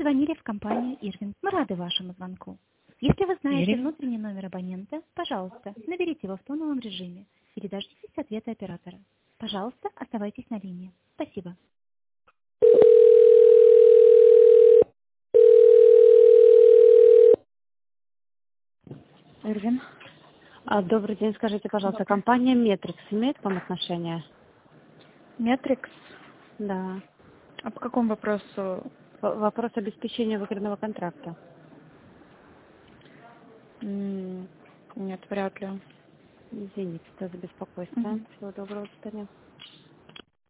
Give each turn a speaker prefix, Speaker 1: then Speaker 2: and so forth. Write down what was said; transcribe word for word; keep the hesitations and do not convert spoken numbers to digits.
Speaker 1: позвонили в компанию Ирвин. Мы рады вашему звонку. Если вы знаете
Speaker 2: Ирвин?
Speaker 1: внутренний номер абонента, пожалуйста, наберите его в тоновом режиме и дождитесь ответа оператора. Пожалуйста, оставайтесь на линии. Спасибо. Ирвин?
Speaker 2: А, добрый день, скажите, пожалуйста, компания Метрикс имеет к вам отношение?
Speaker 1: Метрикс?
Speaker 2: Да.
Speaker 1: А по какому вопросу?
Speaker 2: В- Вопрос обеспечения выгодного контракта.
Speaker 1: М, Нет, вряд ли.
Speaker 2: Извините за беспокойство.
Speaker 1: Мгм.
Speaker 2: Всего доброго, до свидания.